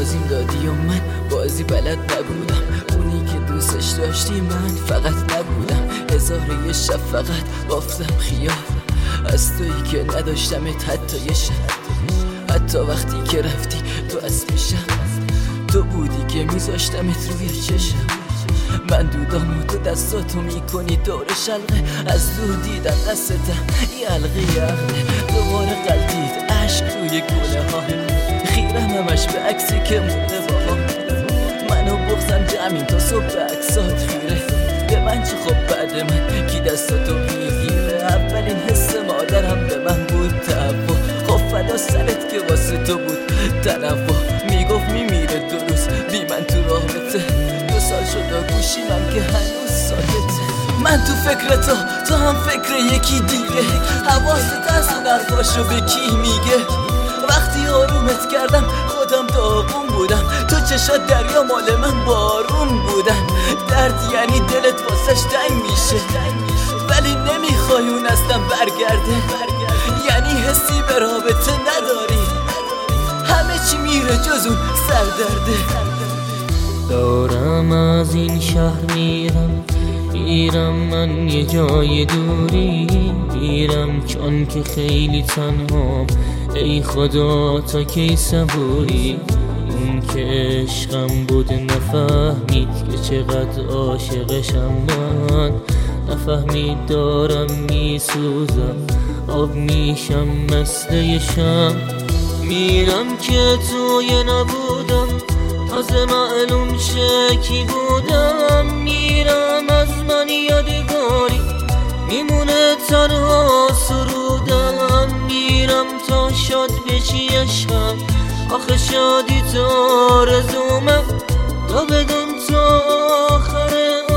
توضیح دادی و من بازی بلد نبودم. اونی که دوستش داشتی من فقط نبودم. هزار یه شب فقط بافتم خیال از تویی که نداشتمت حتی یه شب. حتی وقتی که رفتی تو از پیشم، تو بودی که میذاشتمت روی چشم. من دودامو تو دستاتو میکنی دور شلقه، از دور دیدم دستتم یه علقه یغله. دوباره قلتید عشق روی گونه ها، خیرم همش به عکسی که مونده باها. منو بغزم جمعیم تا صبح به عکسات خیره. به من چه خب بعد من کی دستاتو میگیره. اولین حس مادرم به من بود تهوع، خب فدا سرت که واسه تو بود تنوع. میگفت میمیره 2 روز بی من تو رابطه، 2 سال شده گوشیمم که هنوز ساکته. من تو فکر تو هم فکر یکی دیگه، حواست از اون حرفاشو به کی میگه. وقتی آرومت کردم خودم داغون بودم، تو چشات دریا مال من بارون بودن. درد یعنی دلت واسش تنگ میشه ولی نمیخوای اون اصلا برگرده. یعنی حسی به رابطه نداری، همه چی میره جز اون سردرده. دارم از این شهر میرم من یه جای دوری میرم، چون که خیلی تنهام. ای خدا تا کی صبوری. اون که عشقم بود نفهمید که چقدر عاشقشم من. نفهمید دارم میسوزم، آب میشم مثل شم. میرم که توی نبودم، تازه معلوم شه کی بودم. میرم از من یادگاری میمونه تنها سرودم. میرم تا شاد بشی عشقم، آخه شادی تو آرزومه. تا بدون تا آخر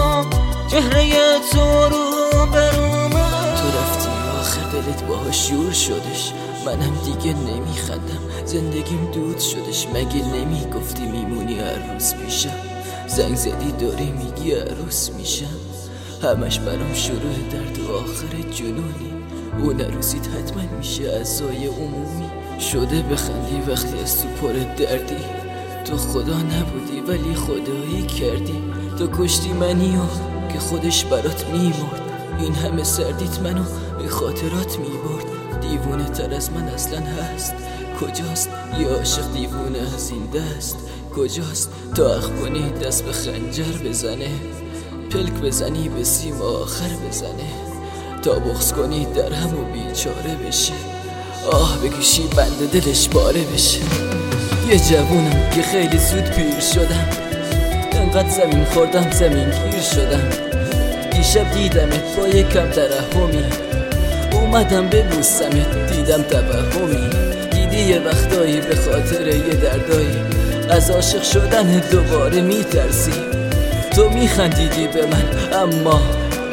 چهره تو رو برومه. تو رفتی آخر دلت باهاش جور شدش، منم دیگه نمیخندم زندگیم دود شدش. مگه نمیگفتی میمونی هر روز پیشم؟ زنگ زدی داری میگی عروس میشم. همش برام شروع درد و آخر جنونی. اون عروسیت حتما میشه عزای عمومی. شده بخندی وقتی از تو پر دردی. تو خدا نبودی ولی خدایی کردی. تو کشتی منی و که خودش برات میمرد. این همه سردیت منو به خاطرات میبرد. دیوونه تر از من اصلا هست کجاست؟ یه عاشق دیوونه از این دست کجاست؟ تا اخ کنی دست به خنجر بزنه، پلک بزنی به سیم آخر بزنه. تا بغض کنی در همو بیچاره بشه، آه بکشی بند دلش پاره بشه. یه جوونم که خیلی زود پیر شدم، انقدر زمین خوردم زمین گیر شدم. دیشب دیدمت با یکم ترحمی، اومدم ببوسمت دیدم توهمی. دیدی یه وقتایی به خاطر یه دردایی از عاشق شدن دوباره میترسی. تو میخندیدی به من اما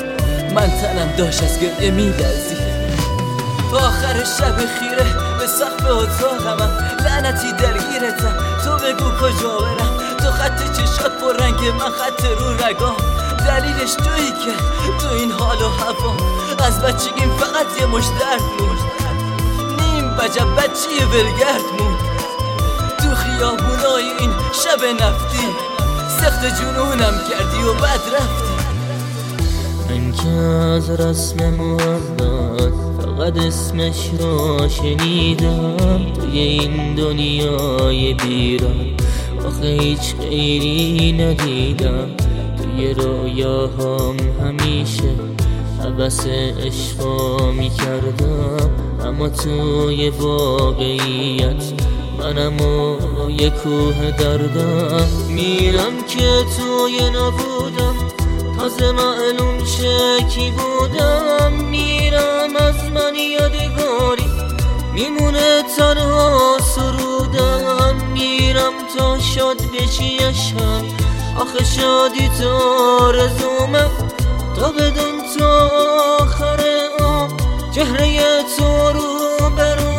من تنم داشت از گریه میلرزی. آخر شب خیره به سقف اتاقمم، لعنتی درگیرتم. تو بگو کجا برم؟ تو خط چشات پر رنگ من خط رو رگام. دلیلش تویی که تو این حال و هوا از بچگیم فقط یه مش درد موند. نیم بجب بچی ولگرد موند تو خیابونای این شب نفتی. سخت جنونم کردی و بعد رفتی. من که از رسم محبت فقط اسمش رو شنیدم. توی این دنیای بیران آخه هیچ غیری ندیدم. توی رویاهام همیشه هوس عشقا میکردم، اما توی واقعیت منم و یه کوه دردم. میرم که توی نبودم، تازه معلوم شه کی بودم. میرم از من یادگاری میمونه تنها سرودم. میرم تا شاد بشی عشقم، آخه شادی تو آرزومه. تا بدون تا آخر چهره تو رو برو